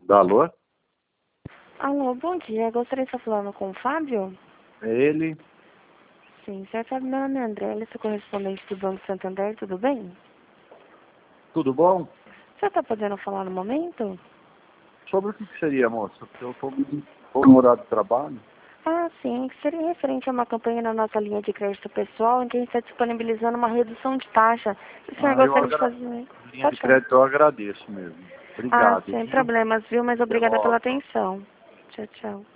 Alô? Alô, bom dia. Gostaria de estar falando com o Fábio? É ele? Sim, senhor Fábio, meu nome é André, sou correspondente do Banco Santander, tudo bem? Tudo bom? O senhor está podendo falar no momento? Sobre o que seria, moça? Porque eu estou no horário de trabalho. Ah, sim, que seria referente a uma campanha na nossa linha de crédito pessoal, em que a gente está disponibilizando uma redução de taxa. Se o senhor gostaria de fazer... Linha de Pode falar. crédito eu agradeço mesmo. Ah, Obrigado, sem viu? problemas, viu? Mas Até obrigada pela logo. atenção. Tchau, tchau.